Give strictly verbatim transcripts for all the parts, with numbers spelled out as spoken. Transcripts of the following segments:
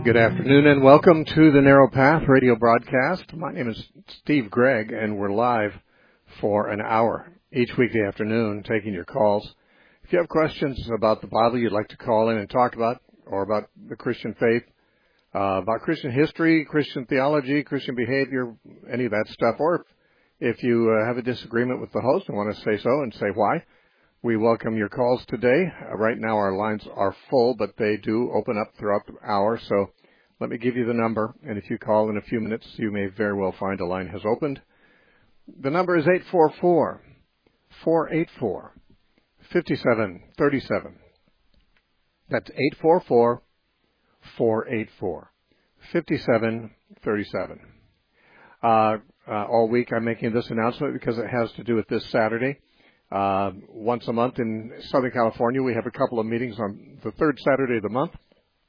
Good afternoon and welcome to the Narrow Path radio broadcast. My name is Steve Gregg and we're live for an hour each weekday afternoon taking your calls. If you have questions about the Bible you'd like to call in and talk about, or about the Christian faith, uh, about Christian history, Christian theology, Christian behavior, any of that stuff, or if you uh, have a disagreement with the host and want to say so and say why, we welcome your calls today. Uh, right now our lines are full, but they do open up throughout the hour, so let me give you the number, and if you call in a few minutes, you may very well find a line has opened. The number is eight four four, four eight four, five seven three seven. That's eight four four, four eight four, five seven three seven. Uh, uh, all week I'm making this announcement because it has to do with this Saturday. Uh, once a month in Southern California, we have a couple of meetings on the third Saturday of the month,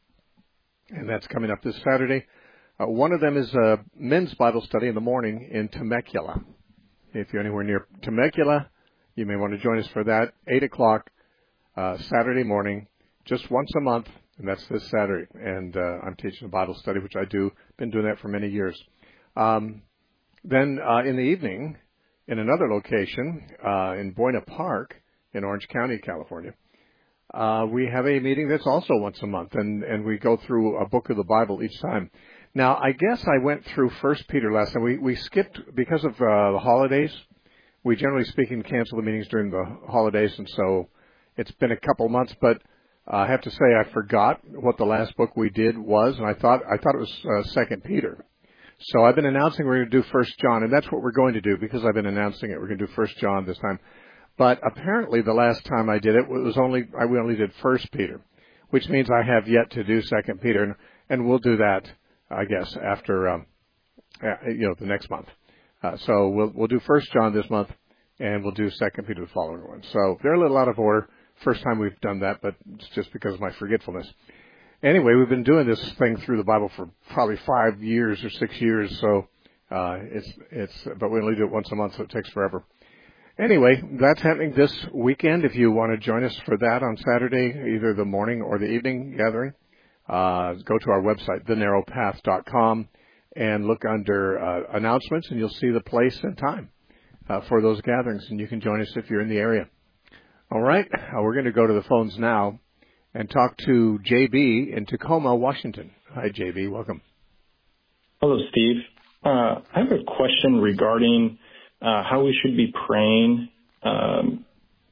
and that's coming up this Saturday. Uh, one of them is a men's Bible study in the morning in Temecula. If you're anywhere near Temecula, you may want to join us for that. eight o'clock uh, Saturday morning, just once a month, and that's this Saturday. And uh, I'm teaching a Bible study, which I do. Been doing that for many years. Um, then uh, in the evening, in another location, uh, in Buena Park in Orange County, California, uh, we have a meeting that's also once a month, and, and we go through a book of the Bible each time. Now, I guess I went through First Peter last time. We, we skipped, because of uh, the holidays, we generally speaking cancel the meetings during the holidays, and so it's been a couple months, but uh, I have to say I forgot what the last book we did was, and I thought I thought it was uh, Second Peter. So I've been announcing we're going to do First John, and that's what we're going to do because I've been announcing it. We're going to do First John this time. But apparently the last time I did it, it was only I we only did First Peter, which means I have yet to do Second Peter, and, and we'll do that, I guess, after um, uh, you know the next month. Uh, so we'll we'll do First John this month, and we'll do Second Peter the following one. So they're a little out of order. First time we've done that, but it's just because of my forgetfulness. Anyway, we've been doing this thing through the Bible for probably five years or six years, so uh, it's it's. But we only do it once a month, so it takes forever. Anyway, that's happening this weekend. If you want to join us for that on Saturday, either the morning or the evening gathering, uh, go to our website, the narrow path dot com, and look under uh, announcements, and you'll see the place and time uh, for those gatherings, and you can join us if you're in the area. All right, uh, we're going to go to the phones now and talk to J B in Tacoma, Washington. Hi, J B. Welcome. Hello, Steve. Uh, I have a question regarding uh, how we should be praying um,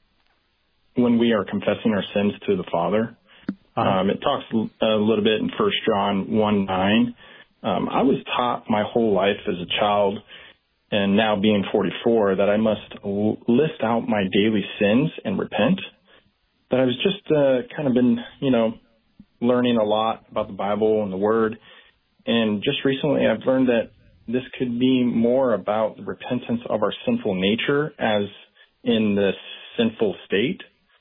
when we are confessing our sins to the Father. Um, it talks a little bit in First John one nine. Um, I was taught my whole life as a child, and now being forty-four, that I must l- list out my daily sins and repent. But I've just uh, kind of been, you know, learning a lot about the Bible and the Word. And just recently I've learned that this could be more about the repentance of our sinful nature as in the sinful state.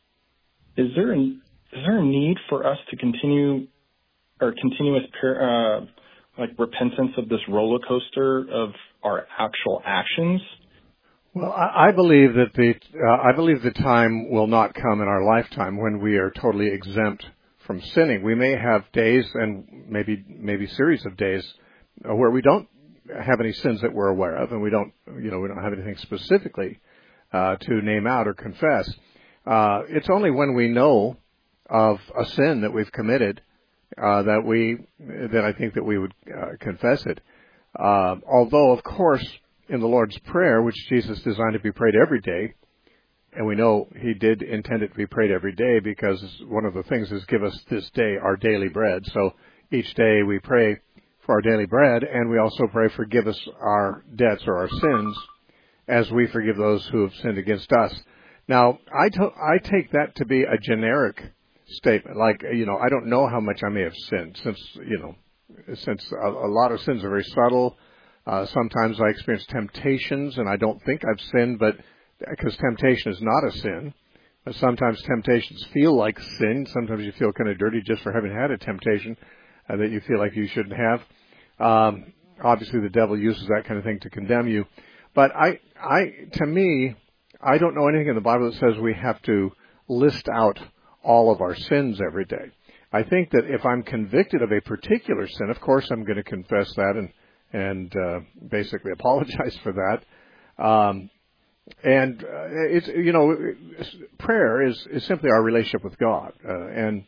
Is there a, is there a need for us to continue or continuous uh, like repentance of this roller coaster of our actual actions? Well, I believe that the uh, I believe the time will not come in our lifetime when we are totally exempt from sinning. We may have days and maybe maybe series of days where we don't have any sins that we're aware of, and we don't you know we don't have anything specifically uh, to name out or confess. Uh, it's only when we know of a sin that we've committed uh, that we that I think that we would uh, confess it. Uh, although, of course, in the Lord's Prayer, which Jesus designed to be prayed every day, and we know He did intend it to be prayed every day because one of the things is give us this day our daily bread. So each day we pray for our daily bread, and we also pray forgive us our debts or our sins as we forgive those who have sinned against us. Now, I, to- I take that to be a generic statement. Like, you know, I don't know how much I may have sinned since, you know, since a, a lot of sins are very subtle. Uh, sometimes I experience temptations, and I don't think I've sinned, but because temptation is not a sin. Uh, sometimes temptations feel like sin. Sometimes you feel kind of dirty just for having had a temptation uh, that you feel like you shouldn't have. Um, obviously, the devil uses that kind of thing to condemn you. But I, I, to me, I don't know anything in the Bible that says we have to list out all of our sins every day. I think that if I'm convicted of a particular sin, of course I'm going to confess that and and uh, basically apologize for that. Um, and uh, it's you know, prayer is is simply our relationship with God, uh, and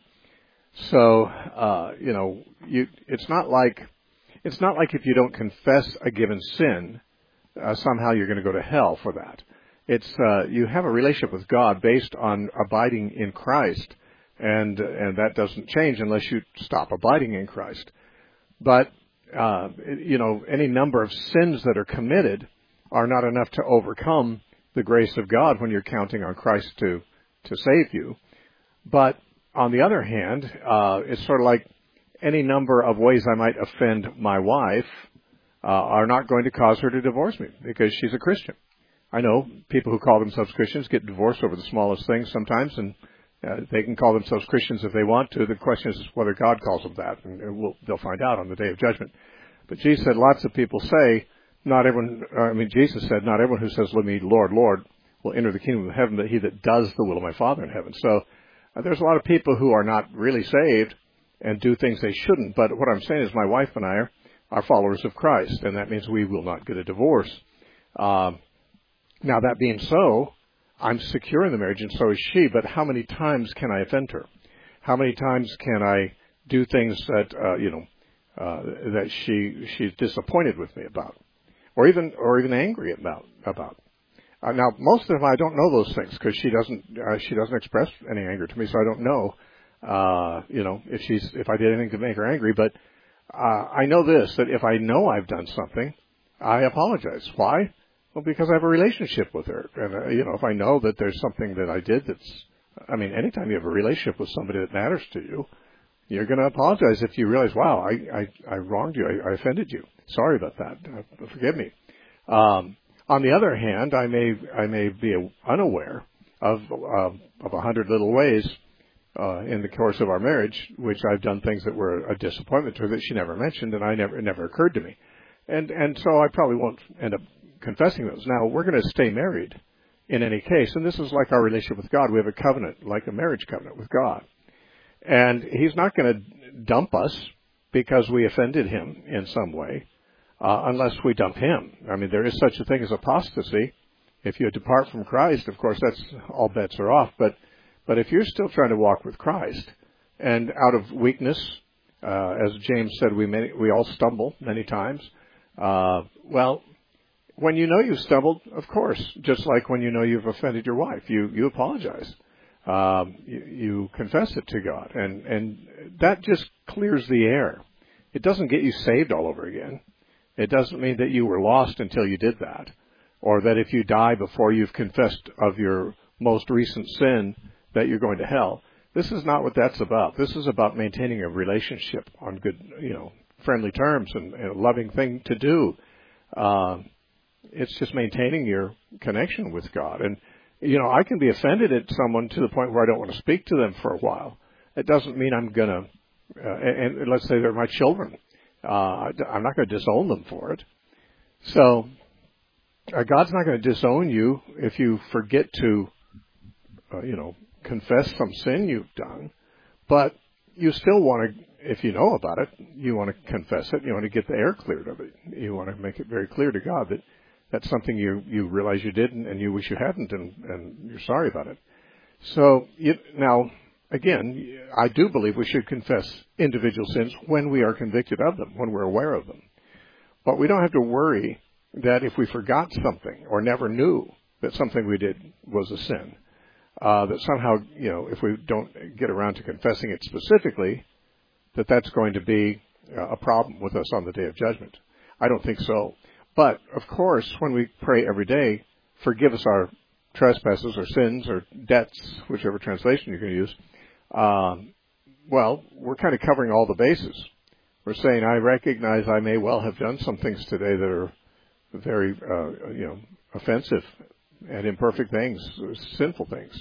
so uh, you know, you it's not like it's not like if you don't confess a given sin, uh, somehow you're going to go to hell for that. It's uh, you have a relationship with God based on abiding in Christ. And and that doesn't change unless you stop abiding in Christ. But, uh, you know, any number of sins that are committed are not enough to overcome the grace of God when you're counting on Christ to, to save you. But on the other hand, uh, it's sort of like any number of ways I might offend my wife uh, are not going to cause her to divorce me because she's a Christian. I know people who call themselves Christians get divorced over the smallest things sometimes, and Uh, they can call themselves Christians if they want to. The question is whether God calls them that, and we'll, they'll find out on the day of judgment. But Jesus said lots of people say, not everyone, I mean, Jesus said, not everyone who says, let me, Lord, Lord, will enter the kingdom of heaven, but he that does the will of my Father in heaven. So uh, there's a lot of people who are not really saved and do things they shouldn't. But what I'm saying is my wife and I are, are followers of Christ, and that means we will not get a divorce. Um, now, that being so, I'm secure in the marriage, and so is she, but how many times can I offend her? How many times can I do things that, uh, you know, uh, that she, she's disappointed with me about? Or even, or even angry about, about? Uh, now, most of the time I don't know those things, because she doesn't, uh, she doesn't express any anger to me, so I don't know, uh, you know, if she's, if I did anything to make her angry, but, uh, I know this, that if I know I've done something, I apologize. Why? Well, because I have a relationship with her. And, uh, you know, if I know that there's something that I did that's, I mean, anytime you have a relationship with somebody that matters to you, you're going to apologize if you realize, wow, I, I, I wronged you. I, I offended you. Sorry about that. Uh, forgive me. Um, on the other hand, I may, I may be unaware of, uh, of a hundred little ways, uh, in the course of our marriage, which I've done things that were a disappointment to her that she never mentioned, and I never, it never occurred to me. And, and so I probably won't end up confessing those. Now, we're going to stay married in any case, and this is like our relationship with God. We have a covenant, like a marriage covenant with God. And he's not going to dump us because we offended him in some way, uh, unless we dump him. I mean, there is such a thing as apostasy. If you depart from Christ, of course, that's all bets are off. But, but if you're still trying to walk with Christ, and out of weakness, uh, as James said, we many, we all stumble many times. Uh, well, when you know you've stumbled, of course, just like when you know you've offended your wife, you, you apologize. Um, you, you confess it to God. And, and that just clears the air. It doesn't get you saved all over again. It doesn't mean that you were lost until you did that. Or that if you die before you've confessed of your most recent sin, that you're going to hell. This is not what that's about. This is about maintaining a relationship on good, you know, friendly terms and, and a loving thing to do. Uh, It's just maintaining your connection with God. And, you know, I can be offended at someone to the point where I don't want to speak to them for a while. It doesn't mean I'm going to, uh, and, and let's say they're my children. Uh, I'm not going to disown them for it. So, uh, God's not going to disown you if you forget to, uh, you know, confess some sin you've done. But you still want to, if you know about it, you want to confess it. You want to get the air cleared of it. You want to make it very clear to God that that's something you, you realize you did and you wish you hadn't, and, and you're sorry about it. So, you, now, again, I do believe we should confess individual sins when we are convicted of them, when we're aware of them. But we don't have to worry that if we forgot something or never knew that something we did was a sin, uh, that somehow, you know, if we don't get around to confessing it specifically, that that's going to be a problem with us on the day of judgment. I don't think so. But, of course, when we pray every day, forgive us our trespasses or sins or debts, whichever translation you can use, um, well, we're kind of covering all the bases. We're saying, I recognize I may well have done some things today that are very, uh, you know, offensive and imperfect things, sinful things.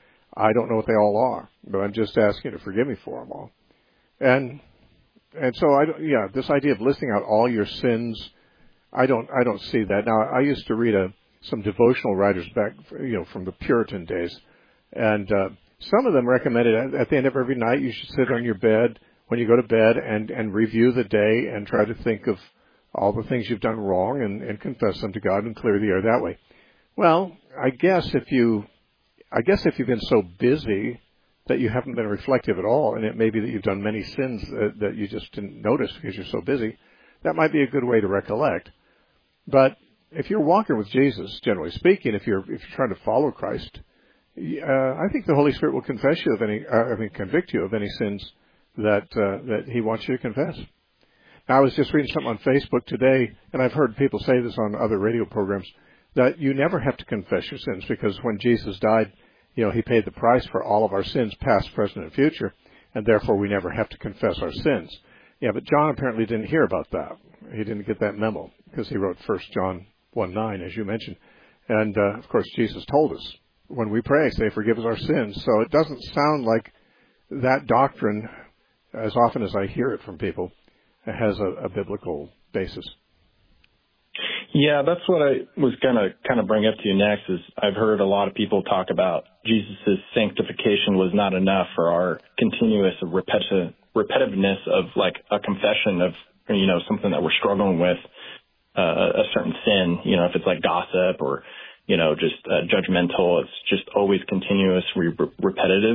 I don't know what they all are, but I'm just asking you to forgive me for them all. And and so, I don't, yeah, this idea of listing out all your sins, I don't I don't see that. Now, I used to read a, some devotional writers back, you know, from the Puritan days, and uh, Some of them recommended at, at the end of every night you should sit on your bed when you go to bed and, and review the day and try to think of all the things you've done wrong and, and confess them to God and clear the air that way. Well, I guess if you, I guess if you've been so busy that you haven't been reflective at all, and it may be that you've done many sins that, that you just didn't notice because you're so busy, that might be a good way to recollect. But if you're walking with Jesus, generally speaking, if you're if you're trying to follow Christ, uh, I think the Holy Spirit will confess you of any, uh, I mean, convict you of any sins that uh, that He wants you to confess. Now, I was just reading something on Facebook today, and I've heard people say this on other radio programs, that you never have to confess your sins because when Jesus died, you know, He paid the price for all of our sins, past, present, and future, and therefore we never have to confess our sins. Yeah, but John apparently didn't hear about that. He didn't get that memo because he wrote First John one nine, as you mentioned. And, uh, of course, Jesus told us, when we pray, say, forgive us our sins. So it doesn't sound like that doctrine, as often as I hear it from people, has a, a biblical basis. Yeah, that's what I was going to kind of bring up to you next is I've heard a lot of people talk about Jesus' sanctification was not enough for our continuous repeti- repetitiveness of like a confession of, you know, something that we're struggling with, uh, a certain sin, you know, if it's like gossip or, you know, just uh, judgmental, it's just always continuous, re- repetitive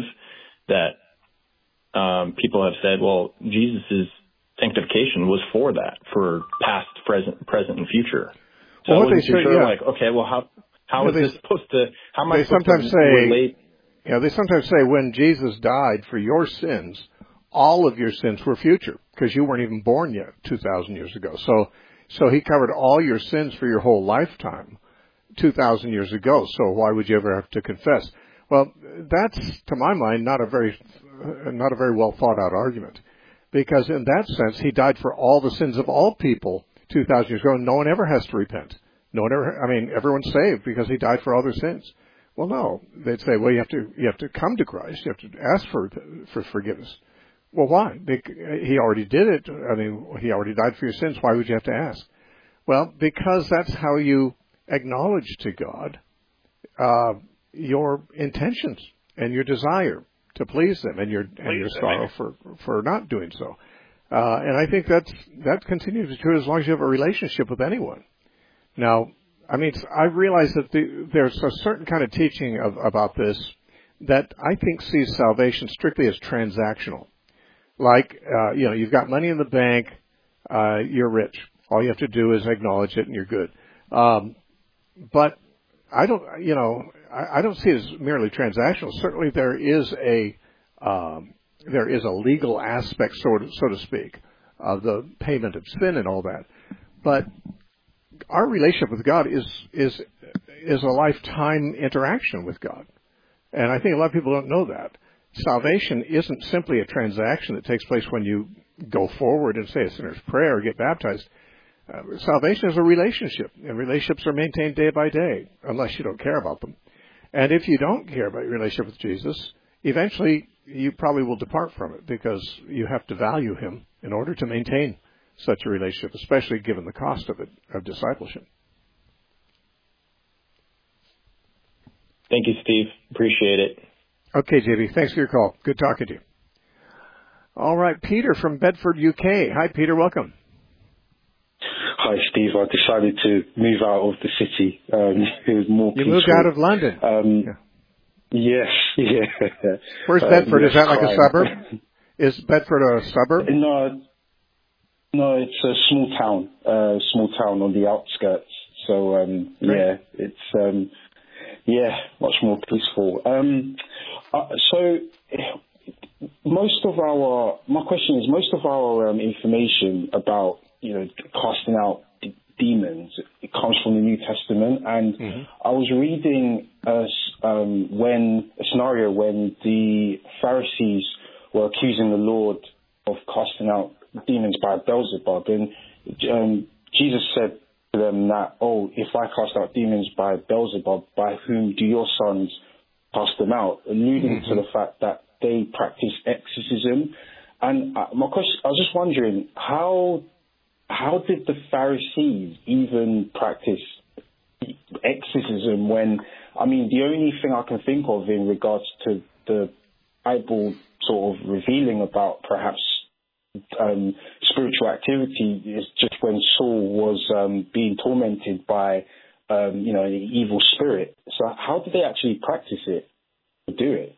that um, people have said, well, Jesus' sanctification was for that, for past, present, present, and future. So well, I wasn't they too say, sure, yeah. like, okay, well, how how yeah, is they, this supposed to? How am I they supposed sometimes to say, relate? Yeah, they sometimes say when Jesus died for your sins, all of your sins were future because you weren't even born yet two thousand years ago. So, so He covered all your sins for your whole lifetime two thousand years ago. So why would you ever have to confess? Well, that's to my mind not a very not a very well thought out argument. Because in that sense, He died for all the sins of all people two thousand years ago, and no one ever has to repent. No one ever, I mean, everyone's saved because He died for all their sins. Well, no. They'd say, well, you have to, you have to come to Christ. You have to ask for, for forgiveness. Well, why? He already did it. I mean, He already died for your sins. Why would you have to ask? Well, because that's how you acknowledge to God, uh, your intentions and your desire to please them, and your and your sorrow for for not doing so. Uh, and I think that's that continues to be true as long as you have a relationship with anyone. Now, I mean, I realize that the, there's a certain kind of teaching of, about this that I think sees salvation strictly as transactional. Like, uh, you know, you've got money in the bank, uh, you're rich. All you have to do is acknowledge it, and you're good. Um, but I don't, you know, I, I don't see it as merely transactional. Certainly, there is a um, there is a legal aspect, so to, so to speak, of the payment of sin and all that. But our relationship with God is is is a lifetime interaction with God, and I think a lot of people don't know that. Salvation isn't simply a transaction that takes place when you go forward and say a sinner's prayer or get baptized. Uh, salvation is a relationship, and relationships are maintained day by day, unless you don't care about them. And if you don't care about your relationship with Jesus, eventually you probably will depart from it because you have to value Him in order to maintain such a relationship, especially given the cost of it, of discipleship. Thank you, Steve. Appreciate it. Okay, J B. Thanks for your call. Good talking to you. All right, Peter from Bedford, U K. Hi, Peter. Welcome. Hi, Steve. I decided to move out of the city. Um, it was more You peaceful. moved out of London. Um, yeah. Yes, yeah. Where's um, Bedford? Is that like crime. a suburb? Is Bedford a suburb? No, no, it's a small town, uh, small town on the outskirts. So, um, yeah, it's, um, yeah, much more peaceful. Um, uh, so, most of our, my question is, most of our um, information about, you know, casting out d- demons, it comes from the New Testament. And mm-hmm. I was reading a, um, when, a scenario when the Pharisees were accusing the Lord of casting out demons by Beelzebub. And um, Jesus said to them that, oh, if I cast out demons by Beelzebub, by whom do your sons cast them out? Alluding mm-hmm. to the fact that they practice exorcism. And uh, my question, I was just wondering, how how did the Pharisees even practice exorcism when I mean, the only thing I can think of in regards to the Bible sort of revealing about perhaps um, spiritual activity is just when Saul was um, being tormented by, um, you know, an evil spirit. So how did they actually practice it or do it?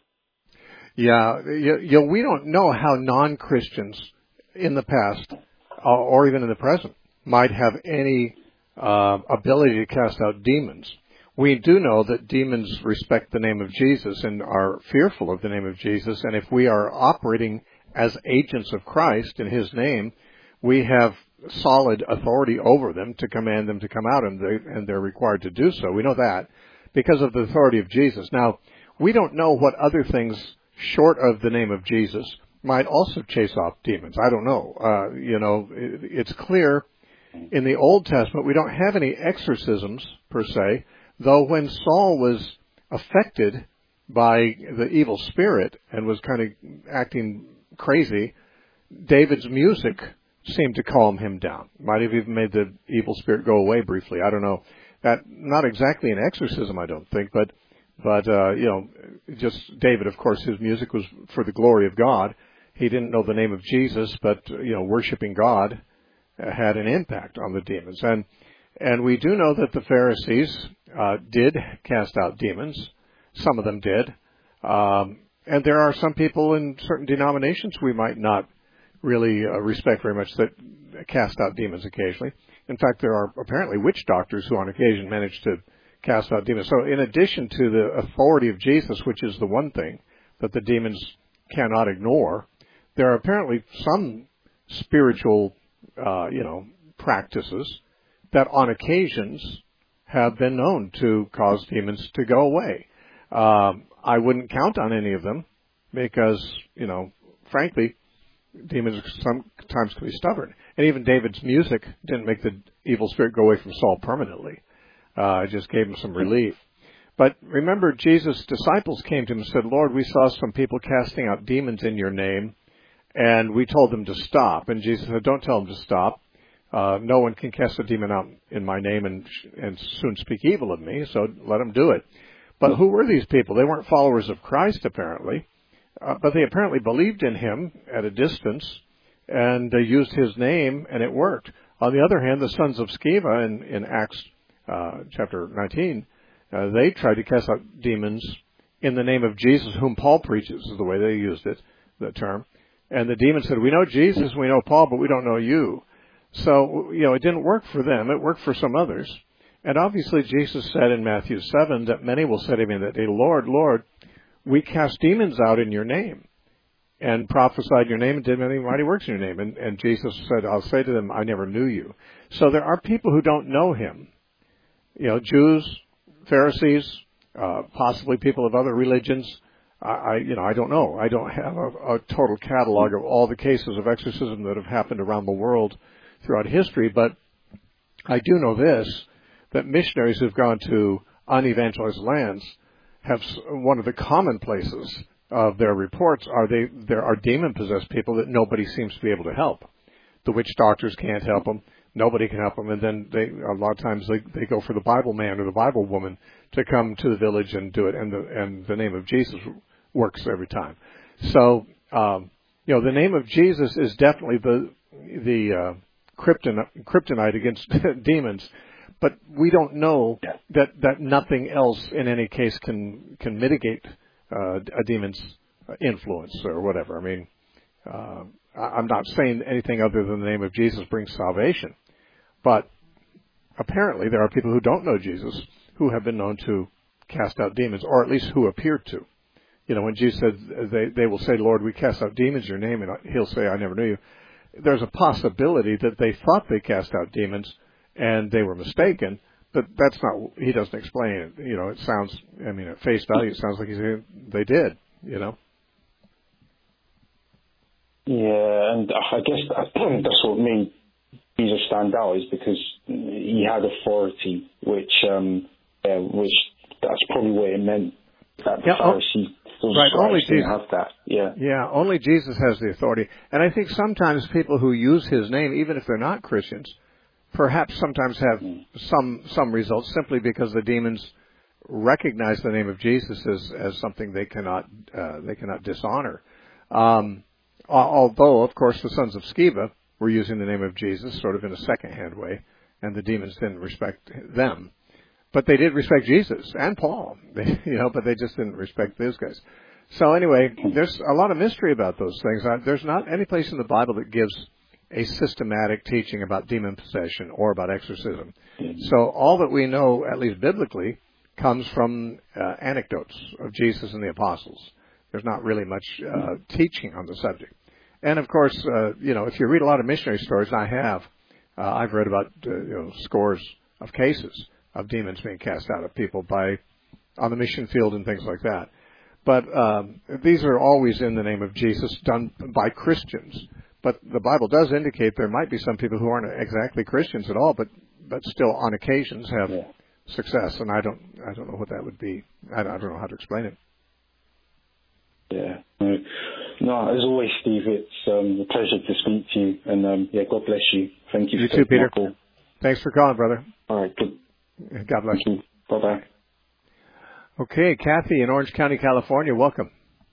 Yeah, you, you know, we don't know how non-Christians in the past uh, or even in the present might have any uh, ability to cast out demons. We do know that demons respect the name of Jesus and are fearful of the name of Jesus, and if we are operating as agents of Christ in His name, we have solid authority over them to command them to come out, and, they, and they're required to do so. We know that because of the authority of Jesus. Now, we don't know what other things short of the name of Jesus might also chase off demons. I don't know. Uh, you know, it, it's clear in the Old Testament we don't have any exorcisms per se, though when Saul was affected by the evil spirit and was kind of acting crazy, David's music seemed to calm him down. Might have even made the evil spirit go away briefly. I don't know. That not exactly an exorcism, I don't think, but but uh, you know, just David. Of course, his music was for the glory of God. He didn't know the name of Jesus, but you know, worshiping God had an impact on the demons. And and we do know that the Pharisees uh, did cast out demons. Some of them did. Um, and there are some people in certain denominations we might not really uh, respect very much that cast out demons occasionally. In fact, there are apparently witch doctors who on occasion manage to cast out demons. So in addition to the authority of Jesus, which is the one thing that the demons cannot ignore, there are apparently some spiritual, uh, you know, practices that on occasions have been known to cause demons to go away. Um, I wouldn't count on any of them because, you know, frankly, demons sometimes can be stubborn. And even David's music didn't make the evil spirit go away from Saul permanently. Uh, it just gave him some relief. But remember, Jesus' disciples came to him and said, Lord, we saw some people casting out demons in your name, and we told them to stop. And Jesus said, don't tell them to stop. Uh, no one can cast a demon out in my name and, and soon speak evil of me, so let them do it. But who were these people? They weren't followers of Christ, apparently. Uh, but they apparently believed in him at a distance, and they used his name, and it worked. On the other hand, the sons of Sceva in, in Acts uh, chapter nineteen, uh, they tried to cast out demons in the name of Jesus, whom Paul preaches, is the way they used it, the term. And the demons said, we know Jesus, we know Paul, but we don't know you. So, you know, it didn't work for them. It worked for some others. And obviously Jesus said in Matthew seven that many will say to me that day, Lord, Lord, we cast demons out in your name and prophesied your name and did many mighty works in your name. And, and Jesus said, I'll say to them, I never knew you. So there are people who don't know him. You know, Jews, Pharisees, uh, possibly people of other religions. I, I, you know, I don't know. I don't have a, a total catalog of all the cases of exorcism that have happened around the world throughout history, but I do know this, that missionaries who've gone to unevangelized lands have one of the commonplaces of their reports are they there are demon-possessed people that nobody seems to be able to help. The witch doctors can't help them. Nobody can help them. And then they a lot of times they, they go for the Bible man or the Bible woman to come to the village and do it. And the, and the name of Jesus works every time. So, um, you know, the name of Jesus is definitely the, the, uh, kryptonite, kryptonite against demons. But we don't know that, that nothing else in any case can can mitigate uh, a demon's influence or whatever. I mean, uh, I'm not saying anything other than the name of Jesus brings salvation. But apparently there are people who don't know Jesus who have been known to cast out demons, or at least who appear to. You know, when Jesus said, they, they will say, Lord, we cast out demons in your name, and he'll say, I never knew you. There's a possibility that they thought they cast out demons, and they were mistaken, but that's not, he doesn't explain it. You know, it sounds, I mean, at face value, it sounds like he's saying they did, you know. Yeah, and I guess that, that's what made Jesus stand out, is because he had authority, which, um, yeah, which that's probably what it meant, that the yeah, Pharisees oh, right, only Jesus have that. Yeah. Yeah, only Jesus has the authority. And I think sometimes people who use his name, even if they're not Christians, perhaps sometimes have some some results simply because the demons recognize the name of Jesus as, as something they cannot uh, they cannot dishonor. Um, although, of course, the sons of Sceva were using the name of Jesus sort of in a second-hand way, and the demons didn't respect them. But they did respect Jesus and Paul, they, you know, but they just didn't respect those guys. So anyway, there's a lot of mystery about those things. There's not any place in the Bible that gives a systematic teaching about demon possession or about exorcism. So all that we know, at least biblically, comes from uh, anecdotes of Jesus and the apostles. There's not really much uh, teaching on the subject. And of course, uh, you know, if you read a lot of missionary stories, and I have, uh, I've read about uh, you know, scores of cases of demons being cast out of people by on the mission field and things like that. But um, these are always in the name of Jesus, done by Christians. But the Bible does indicate there might be some people who aren't exactly Christians at all, but but still on occasions have yeah. success. And I don't I don't know what that would be. I don't, I don't know how to explain it. Yeah. No, no as always, Steve, it's um, a pleasure to speak to you. And um, yeah, God bless you. Thank you. You for too, Peter. Call. Thanks for calling, brother. All right. Good. God bless you. Bye bye. Okay, Kathy in Orange County, California. Welcome.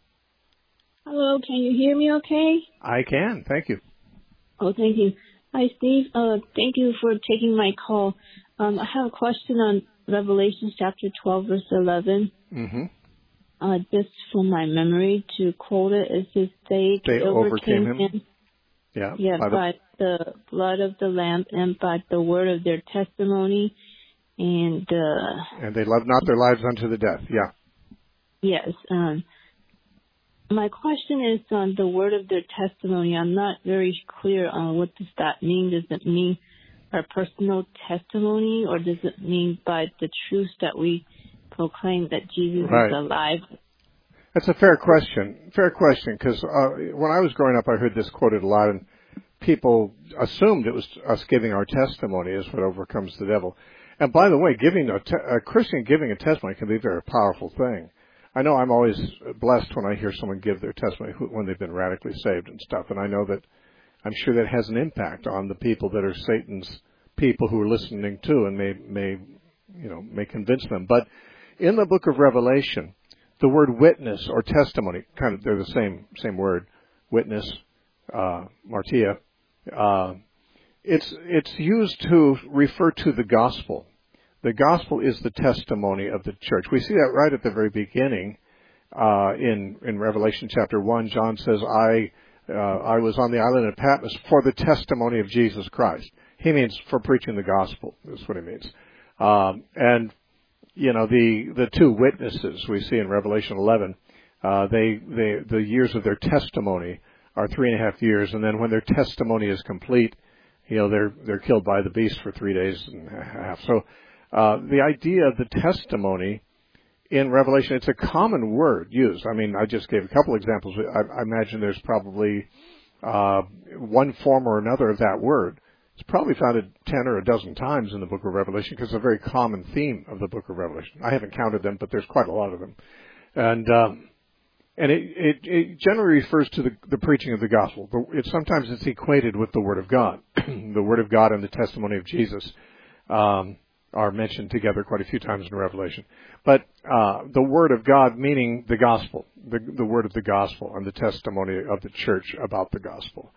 Hello, can you hear me okay? I can. Thank you. Oh, thank you. Hi, Steve. Uh, thank you for taking my call. Um, I have a question on Revelation chapter twelve, verse eleven. Mm-hmm. Uh, just from my memory to quote it, it says, they, they overcame, overcame him. him. Yeah, yeah by, by the... the blood of the Lamb and by the word of their testimony. And uh, and they loved not their lives unto the death. Yeah. Yes. Um, my question is on the word of their testimony. I'm not very clear on what does that mean. Does it mean our personal testimony, or does it mean by the truth that we proclaim that Jesus right. is alive? That's a fair question. Fair question, because uh, when I was growing up, I heard this quoted a lot, and people assumed it was us giving our testimony is what overcomes the devil. And by the way, giving a, te- a Christian giving a testimony can be a very powerful thing. I know I'm always blessed when I hear someone give their testimony when they've been radically saved and stuff, and I know that I'm sure that has an impact on the people that are Satan's people who are listening to, and may may you know may convince them. But in the book of Revelation, the word witness or testimony, kind of they're the same same word, witness, uh, martia. Uh, It's it's used to refer to the gospel. The gospel is the testimony of the church. We see that right at the very beginning uh, in in Revelation chapter one. John says, "I uh, I was on the island of Patmos for the testimony of Jesus Christ." He means for preaching the gospel. That's what he means. Um, and you know the the two witnesses we see in Revelation eleven. Uh, they they the years of their testimony are three and a half years, and then when their testimony is complete, you know, they're they're killed by the beast for three days and a half. So uh, the idea of the testimony in Revelation, it's a common word used. I mean, I just gave a couple examples. I, I imagine there's probably uh, one form or another of that word. It's probably found ten or a dozen times in the book of Revelation because it's a very common theme of the book of Revelation. I haven't counted them, but there's quite a lot of them. And um, And it, it, it generally refers to the, the preaching of the gospel. It, sometimes it's equated with the Word of God. The Word of God and the testimony of Jesus um, are mentioned together quite a few times in Revelation. But uh, the Word of God, meaning the gospel, the, the Word of the gospel and the testimony of the church about the gospel.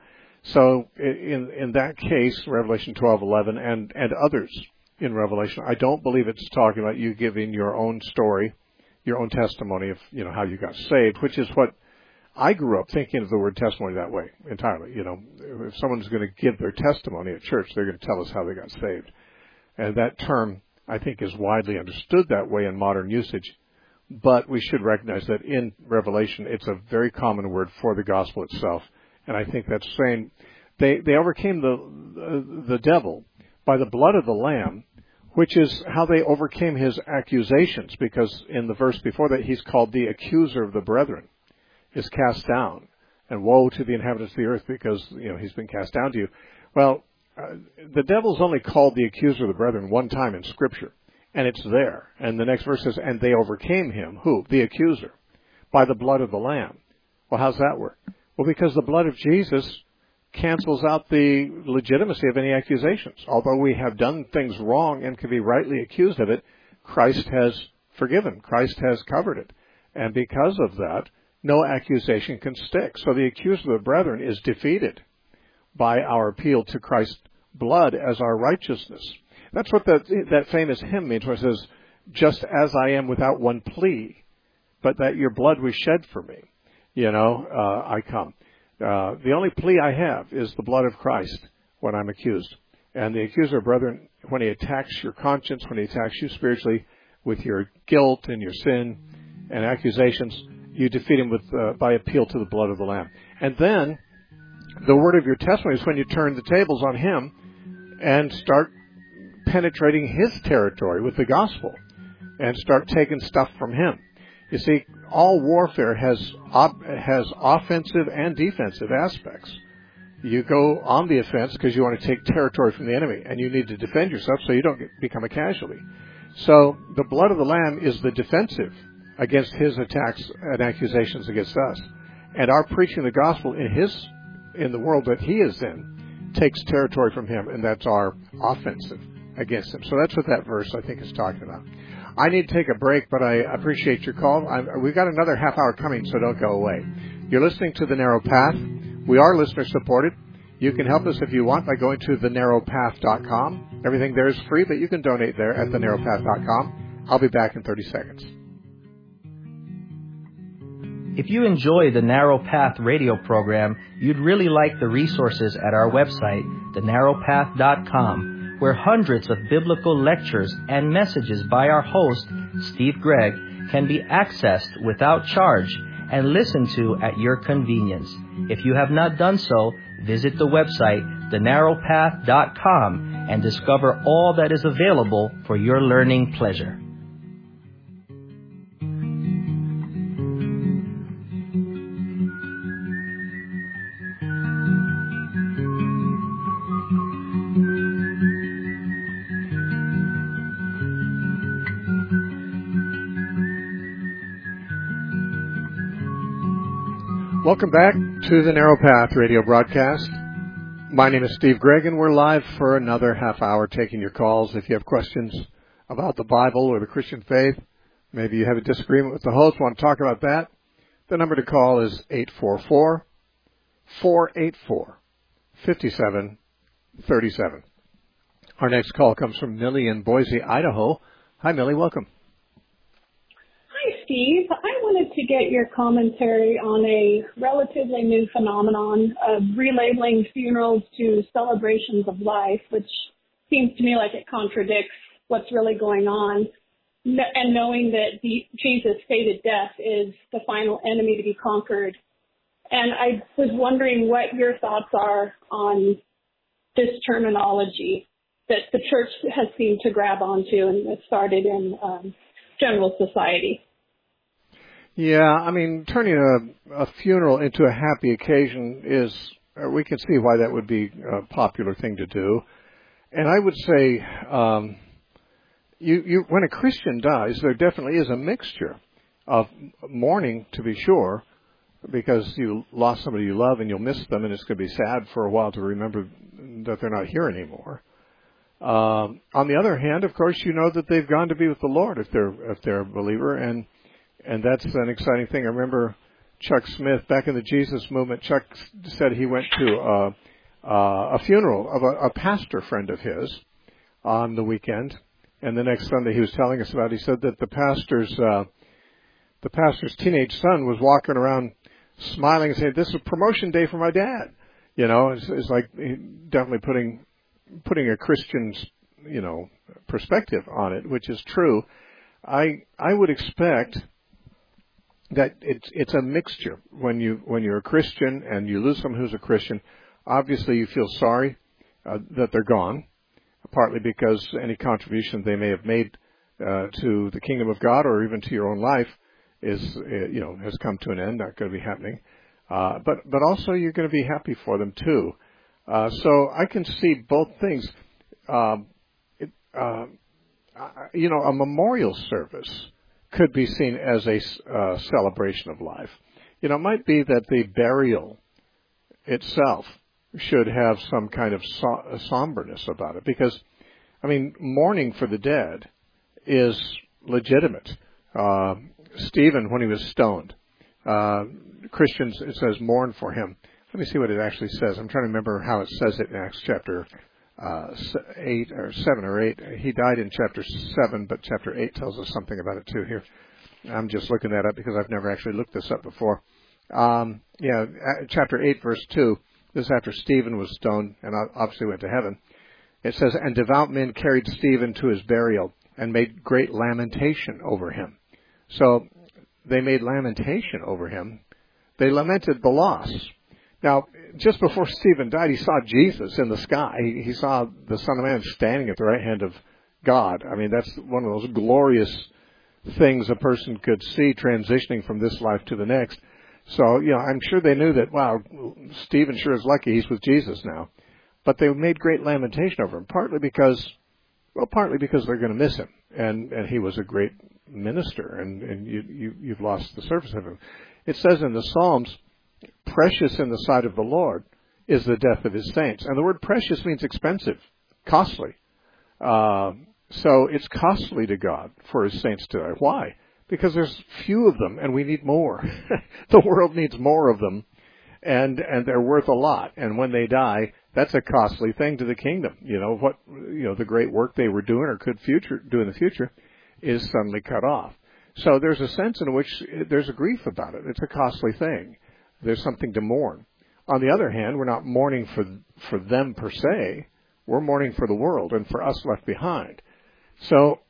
So in, in that case, Revelation twelve eleven and, and others in Revelation, I don't believe it's talking about you giving your own story, your own testimony of, you know, how you got saved, which is what I grew up thinking of the word testimony that way entirely. You know, if someone's going to give their testimony at church, they're going to tell us how they got saved. And that term, I think, is widely understood that way in modern usage. But we should recognize that in Revelation, it's a very common word for the gospel itself. And I think that's saying they, they overcame the, the, the devil by the blood of the Lamb, which is how they overcame his accusations, because in the verse before that, he's called the accuser of the brethren, is cast down. And woe to the inhabitants of the earth, because, you know, he's been cast down to you. Well, uh, the devil's only called the accuser of the brethren one time in Scripture, and it's there. And the next verse says, and they overcame him, who? The accuser, by the blood of the Lamb. Well, how's that work? Well, because the blood of Jesus cancels out the legitimacy of any accusations. Although we have done things wrong and can be rightly accused of it, Christ has forgiven. Christ has covered it. And because of that, no accusation can stick. So the accuser of the brethren is defeated by our appeal to Christ's blood as our righteousness. That's what that, that famous hymn means, where it says, just as I am without one plea, but that your blood was shed for me, you know, uh, I come. Uh, the only plea I have is the blood of Christ when I'm accused. And the accuser of brethren, when he attacks your conscience, when he attacks you spiritually with your guilt and your sin and accusations, you defeat him with uh, by appeal to the blood of the Lamb. And then the word of your testimony is when you turn the tables on him and start penetrating his territory with the gospel and start taking stuff from him. You see, all warfare has op- has offensive and defensive aspects. You go on the offense because you want to take territory from the enemy, and you need to defend yourself so you don't get, become a casualty. So the blood of the Lamb is the defensive against his attacks and accusations against us. And our preaching the gospel in his in the world that he is in takes territory from him, and that's our offensive against him. So that's what that verse, I think, is talking about. I need to take a break, but I appreciate your call. I'm, we've got another half hour coming, so don't go away. You're listening to The Narrow Path. We are listener-supported. You can help us if you want by going to the narrow path dot com. Everything there is free, but you can donate there at the narrow path dot com. I'll be back in thirty seconds. If you enjoy the Narrow Path radio program, you'd really like the resources at our website, the narrow path dot com, where hundreds of biblical lectures and messages by our host, Steve Gregg, can be accessed without charge and listened to at your convenience. If you have not done so, visit the website, the narrow path dot com, and discover all that is available for your learning pleasure. Welcome back to the Narrow Path radio broadcast. My name is Steve Gregg, and we're live for another half hour taking your calls. If you have questions about the Bible or the Christian faith, maybe you have a disagreement with the host, want to talk about that, the number to call is eight four four, four eight four, five seven three seven. Our next call comes from Millie in Boise, Idaho. Hi, Millie. Welcome. Hi, Steve. I wanted to get your commentary on a relatively new phenomenon of relabeling funerals to celebrations of life, which seems to me like it contradicts what's really going on, and knowing that the, Jesus' stated death is the final enemy to be conquered. And I was wondering what your thoughts are on this terminology that the church has seemed to grab onto and that started in um, general society. Yeah, I mean, turning a, a funeral into a happy occasion is, uh, we can see why that would be a popular thing to do. And I would say, um, you, you, when a Christian dies, there definitely is a mixture of mourning, to be sure, because you lost somebody you love and you'll miss them, and it's going to be sad for a while to remember that they're not here anymore. Um, on the other hand, of course, you know that they've gone to be with the Lord if they're if they're a believer, and and that's an exciting thing. I remember Chuck Smith back in the Jesus movement. Chuck said he went to uh, uh, a funeral of a, a pastor friend of his on the weekend, and the next Sunday he was telling us about. He said that the pastor's uh, the pastor's teenage son was walking around smiling and saying, "This is a promotion day for my dad." You know, it's, it's like definitely putting. putting a Christian's, you know, perspective on it, which is true. I I would expect that it's it's a mixture. When you when you're a Christian and you lose someone who's a Christian, obviously you feel sorry uh, that they're gone, partly because any contribution they may have made uh, to the kingdom of God or even to your own life is uh, you know has come to an end, not going to be happening. Uh, but but also you're going to be happy for them too. Uh, so I can see both things. Um, it, uh, you know, a memorial service could be seen as a uh, celebration of life. You know, it might be that the burial itself should have some kind of so- somberness about it, because, I mean, mourning for the dead is legitimate. Uh, Stephen, when he was stoned, uh, Christians, it says, mourn for him. Let me see what it actually says. I'm trying to remember how it says it in Acts chapter uh, eight or seven or eight. He died in chapter seven, but chapter eight tells us something about it too here. I'm just looking that up because I've never actually looked this up before. Um, yeah, chapter eight, verse two. This is after Stephen was stoned and obviously went to heaven. It says, and devout men carried Stephen to his burial and made great lamentation over him. So they made lamentation over him. They lamented the loss. Now, just before Stephen died, he saw Jesus in the sky. He, he saw the Son of Man standing at the right hand of God. I mean, that's one of those glorious things a person could see transitioning from this life to the next. So, you know, I'm sure they knew that, wow, Stephen sure is lucky he's with Jesus now. But they made great lamentation over him, partly because, well, partly because they're going to miss him. And, and he was a great minister, and, and you, you, you've lost the surface of him. It says in the Psalms, precious in the sight of the Lord is the death of his saints. And the word precious means expensive, costly. Uh, so it's costly to God for his saints to die. Why? Because there's few of them, and we need more. The world needs more of them, and and they're worth a lot. And when they die, that's a costly thing to the kingdom. You know what? You know the great work they were doing or could future do in the future is suddenly cut off. So there's a sense in which there's a grief about it. It's a costly thing. There's something to mourn. On the other hand, we're not mourning for for them per se. We're mourning for the world and for us left behind. So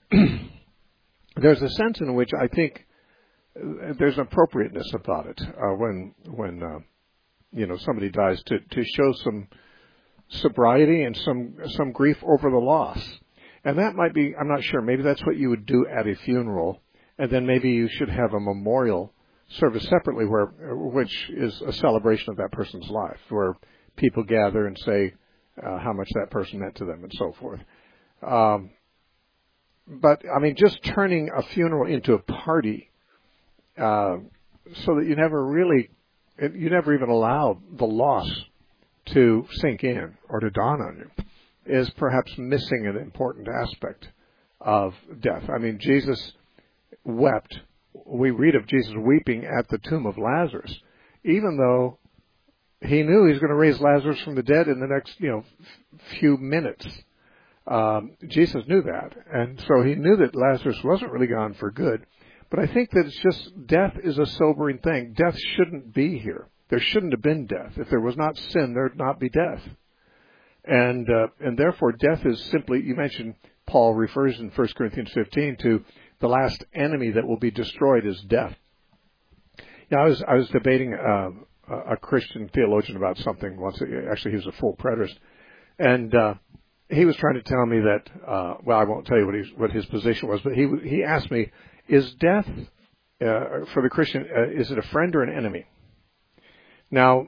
there's a sense in which I think there's an appropriateness about it uh, when when uh, you know somebody dies to to show some sobriety and some some grief over the loss. And that might be, I'm not sure, maybe that's what you would do at a funeral, and then maybe you should have a memorial service separately, where which is a celebration of that person's life, where people gather and say uh, how much that person meant to them and so forth. Um, but, I mean, just turning a funeral into a party uh, so that you never really, you never even allow the loss to sink in or to dawn on you is perhaps missing an important aspect of death. I mean, Jesus wept. We read of Jesus weeping at the tomb of Lazarus, even though he knew he was going to raise Lazarus from the dead in the next, you know, few minutes. Um, Jesus knew that, and so he knew that Lazarus wasn't really gone for good. But I think that it's just, death is a sobering thing. Death shouldn't be here. There shouldn't have been death. If there was not sin, there would not be death. And uh, and therefore, death is simply, you mentioned, Paul refers in First Corinthians fifteen to the last enemy that will be destroyed is death. Now, I was I was debating uh, a Christian theologian about something once. Actually, he was a full preterist, and uh, he was trying to tell me that. Uh, well, I won't tell you what he's, what his position was, but he he asked me, "Is death uh, for the Christian? Uh, is it a friend or an enemy?" Now,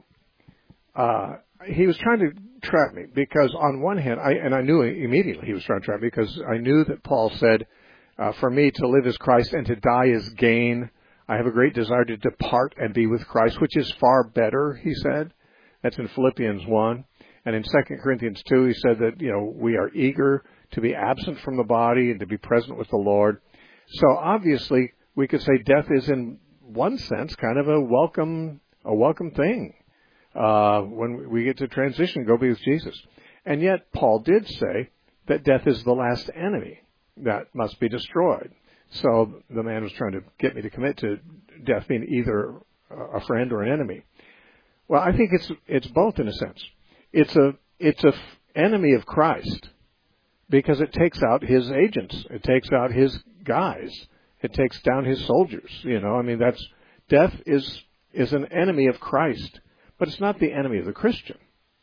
uh, he was trying to trap me because on one hand, I and I knew immediately he was trying to trap me because I knew that Paul said, uh, "For me to live is Christ, and to die is gain. I have a great desire to depart and be with Christ, which is far better," he said. That's in Philippians one. And in Second Corinthians two, he said that, you know, we are eager to be absent from the body and to be present with the Lord. So obviously, we could say death is in one sense kind of a welcome, a welcome thing. Uh, when we get to transition, go be with Jesus. And yet, Paul did say that death is the last enemy that must be destroyed. So the man was trying to get me to commit to death being either a friend or an enemy. Well, I think it's it's both in a sense. It's a it's a f- enemy of Christ because it takes out his agents. It takes out his guys. It takes down his soldiers. You know, I mean, that's death is is an enemy of Christ, but it's not the enemy of the Christian.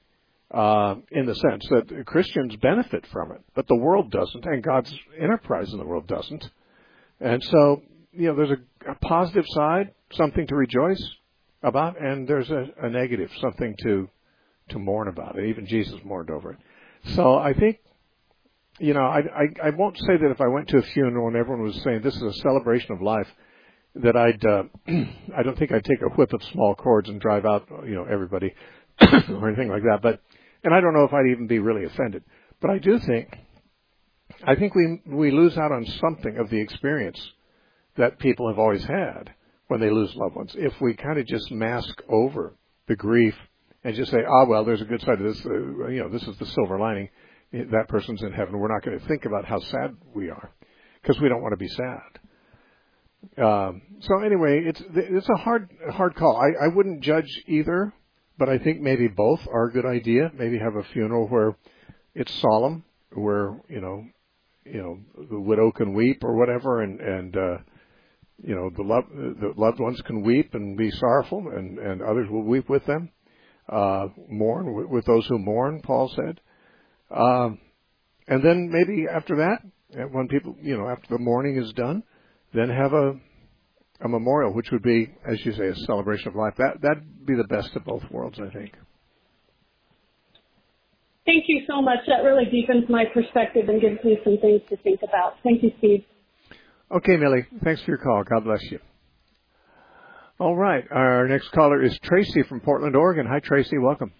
Uh, in the sense that Christians benefit from it, but the world doesn't, and God's enterprise in the world doesn't. And so, you know, there's a, a positive side, something to rejoice about, and there's a, a negative, something to to mourn about. And even Jesus mourned over it. So I think, you know, I, I, I won't say that if I went to a funeral and everyone was saying this is a celebration of life, that I'd, uh, I don't think I'd take a whip of small cords and drive out, you know, everybody or anything like that. But, and I don't know if I'd even be really offended. But I do think, I think we we lose out on something of the experience that people have always had when they lose loved ones. If we kind of just mask over the grief and just say, ah, well, there's a good side to this, uh, you know, this is the silver lining, that person's in heaven. We're not going to think about how sad we are because we don't want to be sad. Um, so anyway, it's it's a hard hard call. I, I wouldn't judge either, but I think maybe both are a good idea. Maybe have a funeral where it's solemn, where, you know, you know, the widow can weep or whatever, and, and, uh, you know, the, love, the loved ones can weep and be sorrowful, and, and others will weep with them, uh, mourn with, with those who mourn, Paul said. Um, and then maybe after that, when people, you know, after the mourning is done, then have a, a memorial, which would be, as you say, a celebration of life. That, that'd be the best of both worlds, I think. Thank you so much. That really deepens my perspective and gives me some things to think about. Thank you, Steve. Okay, Millie. Thanks for your call. God bless you. All right. Our next caller is Tracy from Portland, Oregon. Hi, Tracy. Welcome.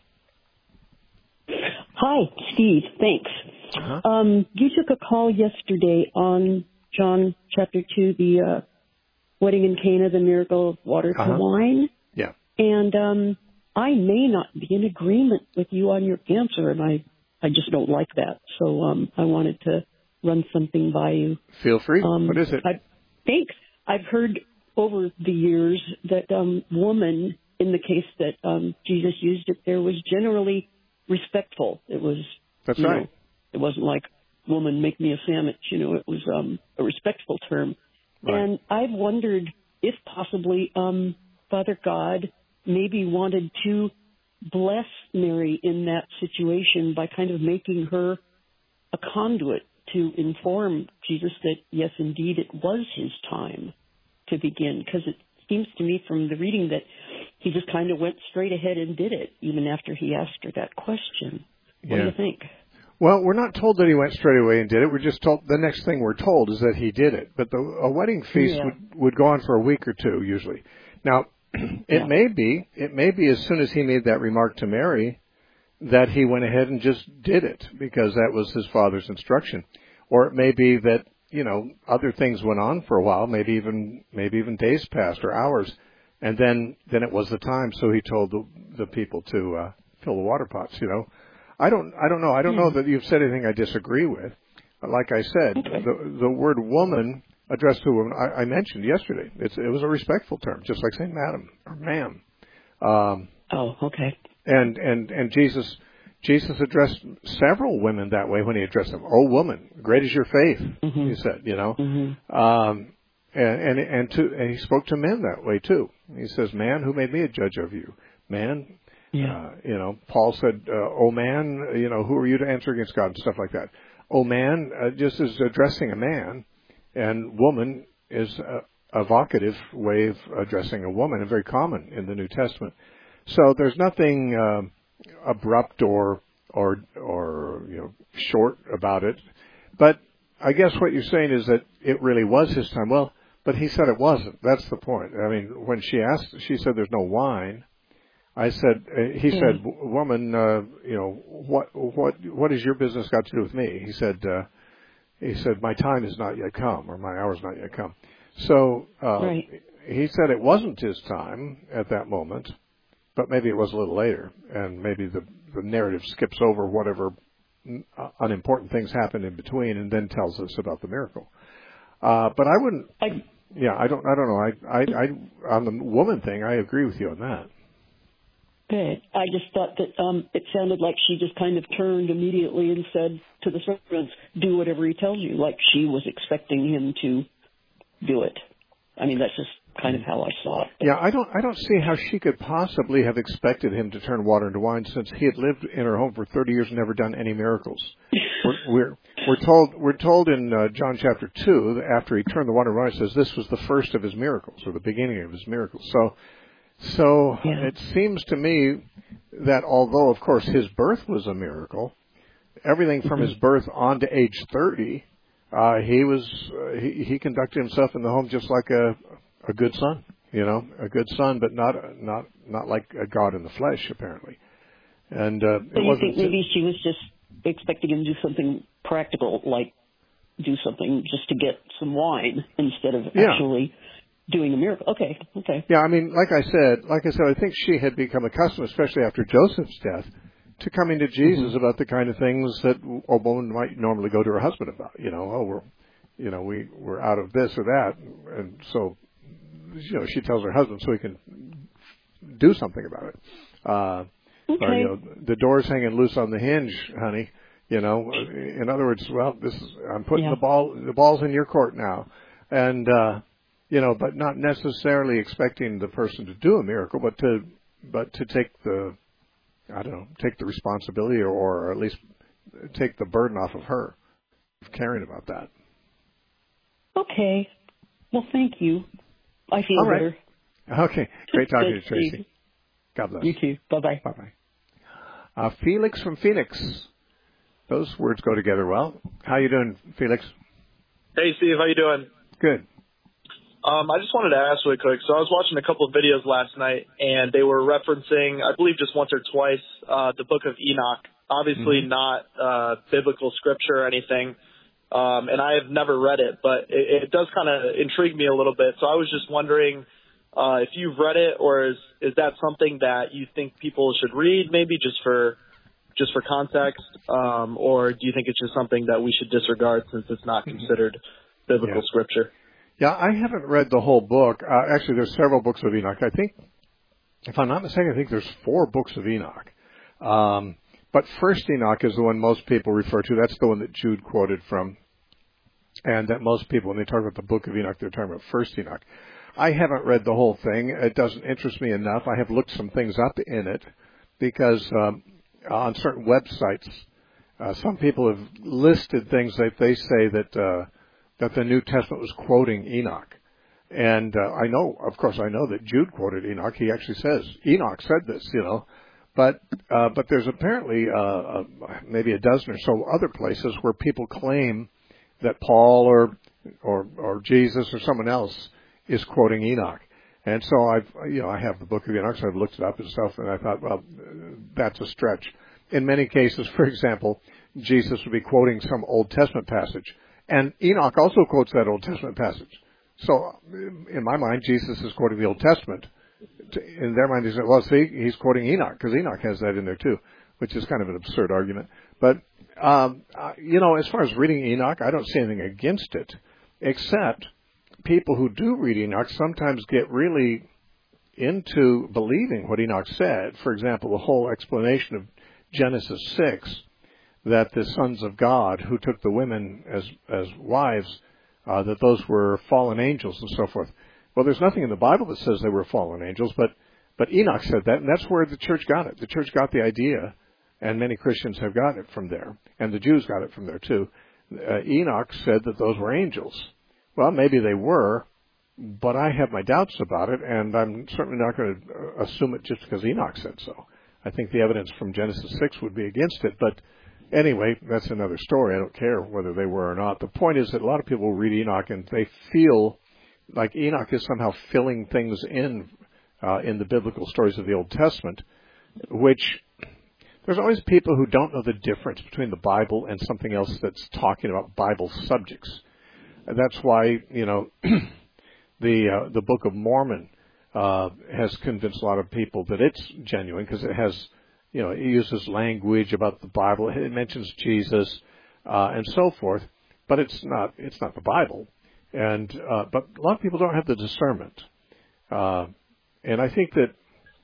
Hi, Steve. Thanks. Uh-huh. Um, you took a call yesterday on John chapter two, the uh, wedding in Cana, the miracle of water uh-huh. to wine. Yeah. And um, I may not be in agreement with you on your answer, and I, I just don't like that. So um, I wanted to run something by you. Feel free. Um, what is it? I think I've heard over the years that um, woman, in the case that um, Jesus used it there, was generally respectful. It was, That's you right. know, it wasn't like, woman, make me a sandwich. You know, it was um, a respectful term. Right. And I've wondered if possibly um, Father God maybe wanted to bless Mary in that situation by kind of making her a conduit to inform Jesus that, yes, indeed, it was his time to begin. Because it seems to me from the reading that he just kind of went straight ahead and did it, even after he asked her that question. What yeah. do you think? Well, we're not told that he went straight away and did it. We're just told the next thing we're told is that he did it. But the, a wedding feast yeah. would, would go on for a week or two usually. Now, it yeah. may be, it may be as soon as he made that remark to Mary that he went ahead and just did it because that was his father's instruction. Or it may be that, you know, other things went on for a while, maybe even, maybe even days passed or hours. And then, then it was the time. So he told the, the people to, uh, fill the water pots, you know. I don't, I don't know. I don't yeah. know that you've said anything I disagree with. But like I said, okay. the, the word woman addressed to a woman, I, I mentioned yesterday. It's, it was a respectful term, just like saying madam or ma'am. Um, oh, okay. and, and, and Jesus, Jesus addressed several women that way when he addressed them. Oh, woman, great is your faith, mm-hmm. he said, you know. Mm-hmm. Um, and, and, and to, and he spoke to men that way too. He says, man, who made me a judge of you? Man, Yeah. Uh, you know, Paul said, uh, oh man, you know, who are you to answer against God and stuff like that. Oh man, uh, just as addressing a man, and woman is a, a vocative way of addressing a woman, and very common in the New Testament. So there's nothing uh, abrupt or, or, or, you know, short about it. But I guess what you're saying is that it really was his time. Well, but he said it wasn't. That's the point. I mean, when she asked, she said there's no wine. I said, uh, he yeah. said, woman, uh, you know, what, what, what has your business got to do with me? He said, uh, he said, my time has not yet come, or my hour's not yet come. So, uh, right. he said it wasn't his time at that moment, but maybe it was a little later, and maybe the, the narrative skips over whatever unimportant things happened in between and then tells us about the miracle. Uh, but I wouldn't, I, yeah, I don't, I don't know. I, I, I, on the woman thing, I agree with you on that. Okay. I just thought that um, it sounded like she just kind of turned immediately and said to the servants, do whatever he tells you, like she was expecting him to do it. I mean, that's just kind of how I saw it. Yeah, I don't I don't see how she could possibly have expected him to turn water into wine since he had lived in her home for thirty years and never done any miracles. we're, we're we're told we're told in uh, John chapter two that after he turned the water into wine, it says this was the first of his miracles, or the beginning of his miracles. So So yeah. it seems to me that although, of course, his birth was a miracle, everything from mm-hmm. his birth on to age thirty, uh, he was uh, he, he conducted himself in the home just like a a good son, you know, a good son, but not not not like a God in the flesh, apparently. And uh, so it you wasn't think maybe she was just expecting him to do something practical, like do something just to get some wine instead of yeah. actually doing a miracle. Okay, okay. Yeah, I mean, like I said, like I said, I think she had become accustomed, especially after Joseph's death, to coming to Jesus mm-hmm. about the kind of things that a woman might normally go to her husband about. You know, oh, we're, you know, we we're out of this or that, and so, you know, she tells her husband so he can do something about it. Uh, okay. Or, you know, the door's hanging loose on the hinge, honey. You know, in other words, well, this is I'm putting yeah. the ball, the ball's in your court now, and uh, you know, but not necessarily expecting the person to do a miracle, but to but to take the, I don't know, take the responsibility, or, or at least take the burden off of her of caring about that. Okay. Well, thank you. I feel All right. better. Okay. Great talking to you, Tracy. God bless. You too. Bye-bye. Bye-bye. Uh, Felix from Phoenix. Those words go together well. How you doing, Felix? Hey, Steve. How you doing? Good. Um, I just wanted to ask really quick. So I was watching a couple of videos last night, and they were referencing, I believe just once or twice, uh, the book of Enoch. Obviously mm-hmm. not uh, biblical scripture or anything, um, and I have never read it, but it, it does kind of intrigue me a little bit. So I was just wondering uh, if you've read it, or is is that something that you think people should read, maybe just for just for context, um, or do you think it's just something that we should disregard since it's not considered biblical yeah. scripture? Yeah, I haven't read the whole book. Uh, actually, there's several books of Enoch. I think, if I'm not mistaken, I think there's four books of Enoch. Um, but First Enoch is the one most people refer to. That's the one that Jude quoted from, and that most people, when they talk about the book of Enoch, they're talking about First Enoch. I haven't read the whole thing. It doesn't interest me enough. I have looked some things up in it because um, on certain websites, uh, some people have listed things that they say that uh, that the New Testament was quoting Enoch. And uh, I know, of course, I know that Jude quoted Enoch. He actually says, Enoch said this, you know. But uh, but there's apparently uh, uh, maybe a dozen or so other places where people claim that Paul or or or Jesus or someone else is quoting Enoch. And so I've, you know, I have the book of Enoch, so I've looked it up and stuff, and I thought, well, that's a stretch. In many cases, for example, Jesus would be quoting some Old Testament passage, and Enoch also quotes that Old Testament passage. So in my mind, Jesus is quoting the Old Testament. In their mind, they say, well, see, he's quoting Enoch, because Enoch has that in there too, which is kind of an absurd argument. But, um, uh, you know, as far as reading Enoch, I don't see anything against it, except people who do read Enoch sometimes get really into believing what Enoch said. For example, the whole explanation of Genesis six, that the sons of God who took the women as as wives, uh, that those were fallen angels and so forth. Well, there's nothing in the Bible that says they were fallen angels, but but Enoch said that, and that's where the church got it. The church got the idea, and many Christians have gotten it from there, and the Jews got it from there too. Uh, Enoch said that those were angels. Well, maybe they were, but I have my doubts about it, and I'm certainly not going to assume it just because Enoch said so. I think the evidence from Genesis six would be against it, but anyway, that's another story. I don't care whether they were or not. The point is that a lot of people read Enoch and they feel like Enoch is somehow filling things in uh, in the biblical stories of the Old Testament, which there's always people who don't know the difference between the Bible and something else that's talking about Bible subjects. And that's why, you know, the uh, the Book of Mormon uh, has convinced a lot of people that it's genuine because it has, you know, it uses language about the Bible. It mentions Jesus uh, and so forth, but it's not it's not the Bible. And uh, but a lot of people don't have the discernment, uh, and I think that,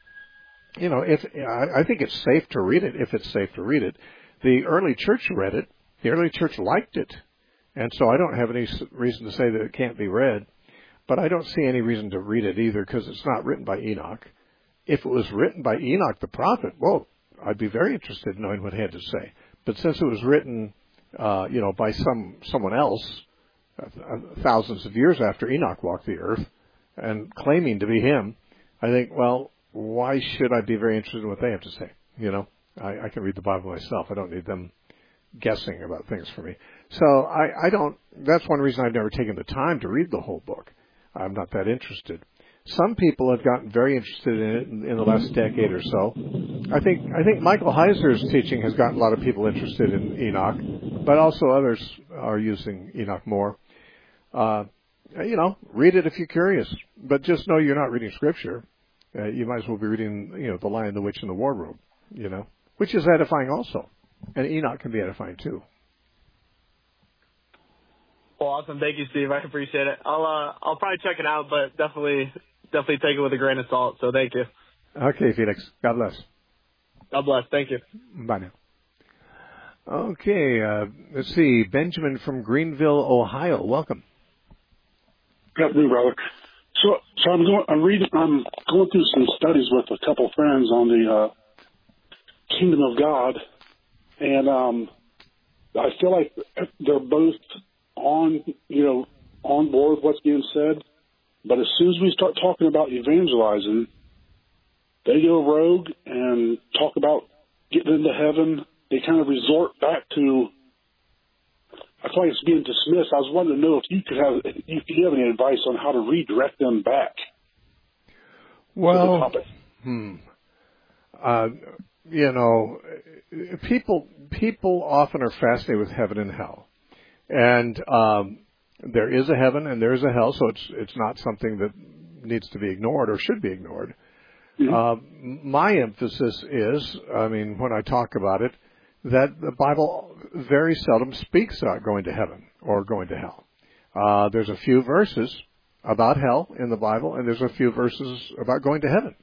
you know, if I, I think it's safe to read it if it's safe to read it. The early church read it. The early church liked it, and so I don't have any reason to say that it can't be read. But I don't see any reason to read it either because it's not written by Enoch. If it was written by Enoch the prophet, well, I'd be very interested in knowing what he had to say. But since it was written, uh, you know, by some someone else, uh, thousands of years after Enoch walked the earth, and claiming to be him, I think, well, why should I be very interested in what they have to say? You know, I, I can read the Bible myself. I don't need them guessing about things for me. So I, I don't. That's one reason I've never taken the time to read the whole book. I'm not that interested. Some people have gotten very interested in it in, in the last decade or so. I think I think Michael Heiser's teaching has gotten a lot of people interested in Enoch, but also others are using Enoch more. Uh, you know, read it if you're curious, but just know you're not reading Scripture. Uh, you might as well be reading, you know, The Lion, the Witch, and the Wardrobe, you know, which is edifying also, and Enoch can be edifying too. Well, awesome. Thank you, Steve. I appreciate it. I'll uh, I'll probably check it out, but definitely definitely take it with a grain of salt. So thank you. Okay, Felix. God bless. God bless. Thank you. Bye now. Okay, uh, let's see. Benjamin from Greenville, Ohio. Welcome. Good afternoon, brother. So, so I'm going. I'm reading. I'm going through some studies with a couple friends on the uh, Kingdom of God, and um, I feel like they're both on, you know, on board with what's being said. But as soon as we start talking about evangelizing, they go rogue and talk about getting into heaven. They kind of resort back to, I feel like it's being dismissed. I was wanting to know if you could have, if you have any advice on how to redirect them back. Well, hmm. Uh, you know, people people often are fascinated with heaven and hell, and um, there is a heaven and there is a hell, so it's it's not something that needs to be ignored or should be ignored. Mm-hmm. Uh, my emphasis is, I mean, when I talk about it, that the Bible very seldom speaks about going to heaven or going to hell. Uh, there's a few verses about hell in the Bible, and there's a few verses about going to heaven.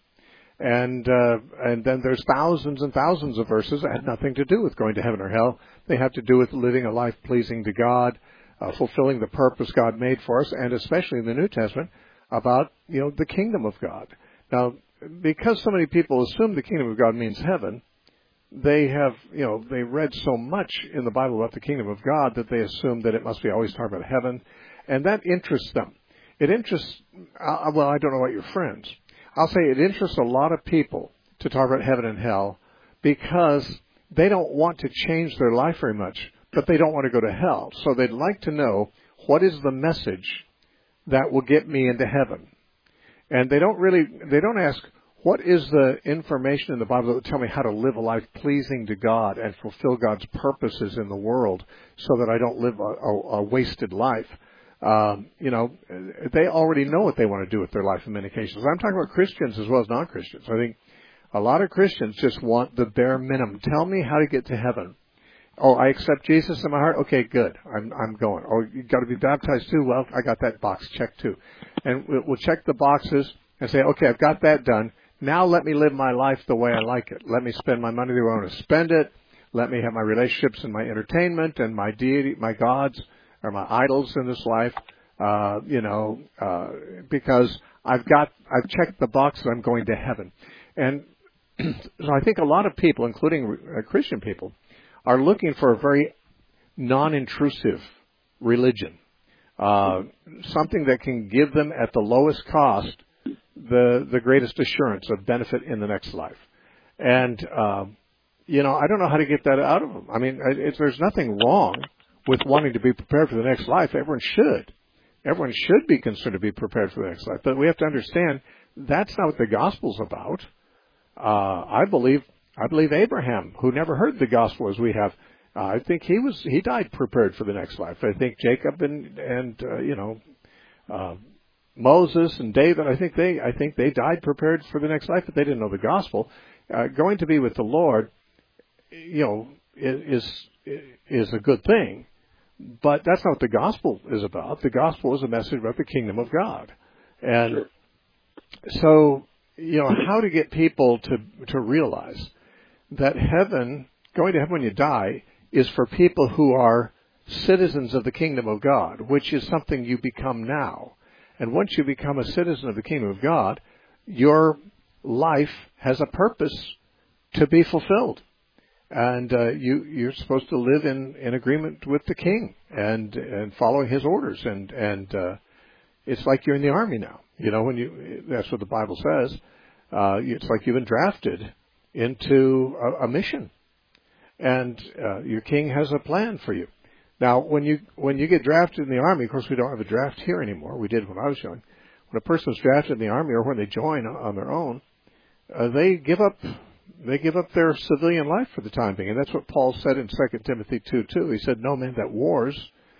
And uh, and then there's thousands and thousands of verses that have nothing to do with going to heaven or hell. They have to do with living a life pleasing to God, uh, fulfilling the purpose God made for us, and especially in the New Testament, about, you know, the kingdom of God. Now, because so many people assume the kingdom of God means heaven, they have, you know, they read so much in the Bible about the kingdom of God that they assume that it must be always talking about heaven, and that interests them. It interests, uh, well, I don't know about your friends. I'll say it interests a lot of people to talk about heaven and hell because they don't want to change their life very much, but they don't want to go to hell. So they'd like to know, what is the message that will get me into heaven? And they don't really, they don't ask, what is the information in the Bible that will tell me how to live a life pleasing to God and fulfill God's purposes in the world so that I don't live a, a, a wasted life? Um, you know, they already know what they want to do with their life in many cases. I'm talking about Christians as well as non-Christians. I think a lot of Christians just want the bare minimum. Tell me how to get to heaven. Oh, I accept Jesus in my heart? Okay, good. I'm I'm going. Oh, you got to be baptized too? Well, I got that box checked too. And we'll check the boxes and say, okay, I've got that done. Now let me live my life the way I like it. Let me spend my money the way I want to spend it. Let me have my relationships and my entertainment and my deity, my gods, or my idols in this life, uh, you know, uh, because I've got, I've checked the box that I'm going to heaven. And so I think a lot of people, including uh, Christian people, are looking for a very non-intrusive religion, uh, something that can give them at the lowest cost the the greatest assurance of benefit in the next life. And, um, you know, I don't know how to get that out of them. I mean, it's, there's nothing wrong with wanting to be prepared for the next life. Everyone should. Everyone should be concerned to be prepared for the next life. But we have to understand that's not what the gospel's about. Uh, I believe I believe Abraham, who never heard the gospel as we have, uh, I think he was he died prepared for the next life. I think Jacob and and uh, you know uh, Moses and David, I think they I think they died prepared for the next life, but they didn't know the gospel. Uh, going to be with the Lord, you know, is is a good thing. But that's not what the gospel is about. The gospel is a message about the kingdom of God. And sure. So, you know, how to get people to to realize that heaven, going to heaven when you die, is for people who are citizens of the kingdom of God, which is something you become now. And once you become a citizen of the kingdom of God, your life has a purpose to be fulfilled. And uh, you, you're supposed to live in, in agreement with the king and and following his orders. And and uh, it's like you're in the army now. You know, when you that's what the Bible says. Uh, it's like you've been drafted into a, a mission, and uh, your king has a plan for you. Now, when you when you get drafted in the army, of course, we don't have a draft here anymore. We did when I was young. when a person is drafted in the Army or when they join on their own, uh, they give up they give up their civilian life for the time being. And that's what Paul said in Second Timothy two two. He said, no man that wars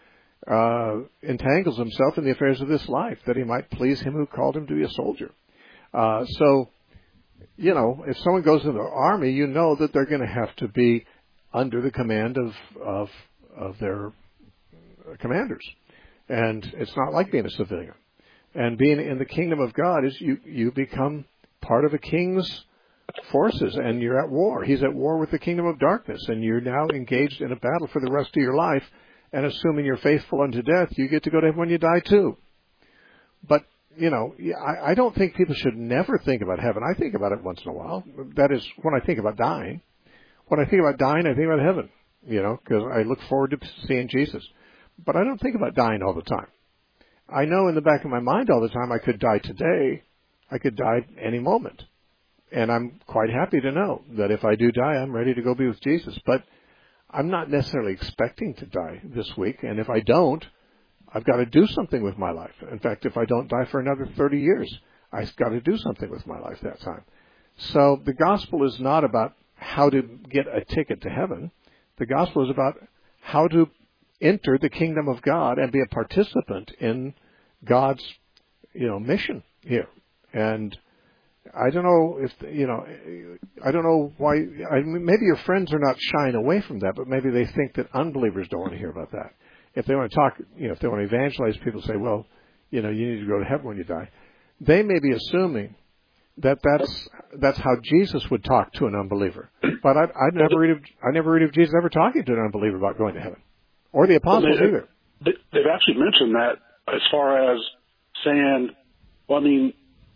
uh, entangles himself in the affairs of this life, that he might please him who called him to be a soldier. Uh, so, you know, if someone goes into the Army, you know that they're going to have to be under the command of, of, of their commanders. And it's not like being a civilian. And being in the kingdom of God is you, you become part of a king's forces, and you're at war. He's at war with the kingdom of darkness, and you're now engaged in a battle for the rest of your life, and assuming you're faithful unto death, you get to go to heaven when you die too. But, you know, I, I don't think people should never think about heaven. I think about it once in a while. That is, when I think about dying. When I think about dying, I think about heaven, you know, because I look forward to seeing Jesus. But I don't think about dying all the time. I know in the back of my mind all the time I could die today. I could die any moment. And I'm quite happy to know that if I do die, I'm ready to go be with Jesus. But I'm not necessarily expecting to die this week. And if I don't, I've got to do something with my life. In fact, if I don't die for another thirty years, I've got to do something with my life that time. So the gospel is not about how to get a ticket to heaven. The gospel is about how to enter the kingdom of God and be a participant in God's, you know, mission here. And I don't know if, you know, I don't know why, I mean, maybe your friends are not shying away from that, but maybe they think that unbelievers don't want to hear about that. If they want to talk, you know, if they want to evangelize, people say, well, you know, you need to go to heaven when you die. They may be assuming that that's, that's how Jesus would talk to an unbeliever. But I, I never read of, I never read of Jesus ever talking to an unbeliever about going to heaven. Or the apostles well, they, either. They, they've actually mentioned that as far as saying, well, I mean,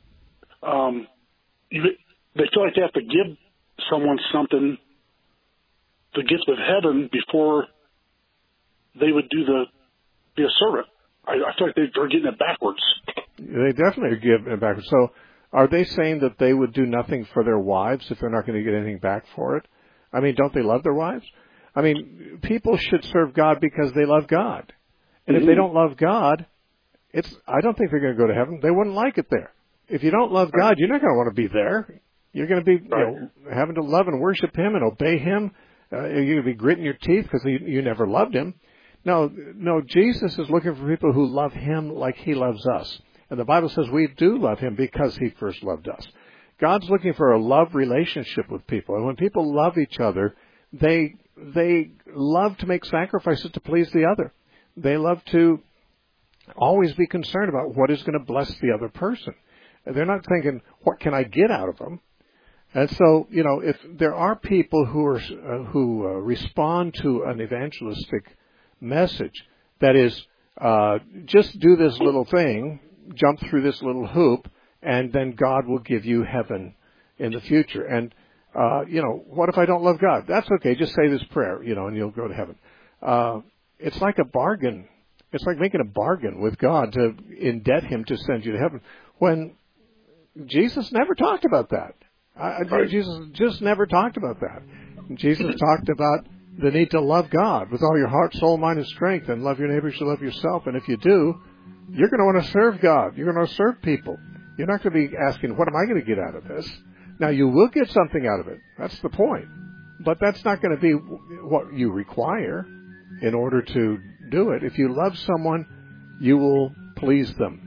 um, you, they feel like they have to give someone something, the gift of heaven, before they would do the be a servant. I, I feel like they're getting it backwards. They definitely are giving it backwards. So are they saying that they would do nothing for their wives if they're not going to get anything back for it? I mean, don't they love their wives? I mean, people should serve God because they love God. And mm-hmm. if they don't love God, it's I don't think they're going to go to heaven. They wouldn't like it there. If you don't love God, you're not going to want to be there. You're going to be you know, having to love and worship Him and obey Him. Uh, you're going to be gritting your teeth because you, you never loved Him. No, no, Jesus is looking for people who love Him like He loves us. And the Bible says we do love Him because He first loved us. God's looking for a love relationship with people. And when people love each other, they they love to make sacrifices to please the other. They love to always be concerned about what is going to bless the other person. They're not thinking, what can I get out of them? And so, you know, if there are people who are uh, who uh, respond to an evangelistic message, that is, uh, just do this little thing, jump through this little hoop, and then God will give you heaven in the future. And, uh, you know, what if I don't love God? That's okay. Just say this prayer, you know, and you'll go to heaven. Uh, it's like a bargain. It's like making a bargain with God to indebt Him to send you to heaven, when Jesus never talked about that. I, right. Jesus just never talked about that. Jesus talked about the need to love God with all your heart, soul, mind, and strength, and love your neighbor as you love yourself. And if you do, you're going to want to serve God. You're going to serve people. You're not going to be asking, what am I going to get out of this? Now, you will get something out of it. That's the point. But that's not going to be what you require in order to do it. If you love someone, you will please them.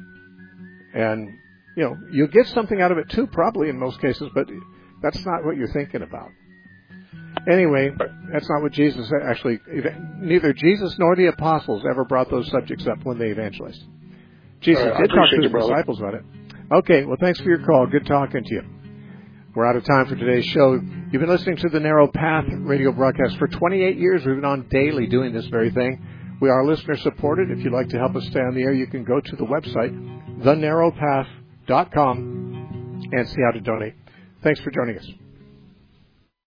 And, you know, you'll get something out of it too, probably in most cases, but that's not what you're thinking about. Anyway, that's not what Jesus actually, neither Jesus nor the apostles ever brought those subjects up when they evangelized. Jesus right, did talk to his you, disciples about it. Okay, well, thanks for your call. Good talking to you. We're out of time for today's show. You've been listening to the Narrow Path radio broadcast. For twenty-eight years, we've been on daily doing this very thing. We are listener-supported. If you'd like to help us stay on the air, you can go to the website, the narrow path dot com, and see how to donate. Thanks for joining us.